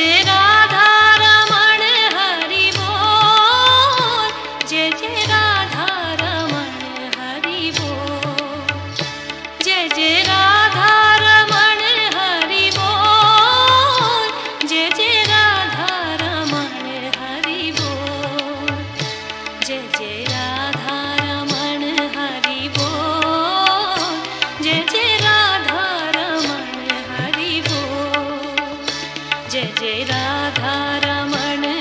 जय राधा रमण हरि बोल, जय जय राधा रमण हरि बोल, जय जय राधा रमण हरि बोल, जय जय राधा रमण हरि बोल, जय जय राधा रमण हरि बोल, जय जय राधा रमण हरि बोल, जय जय राधा रमण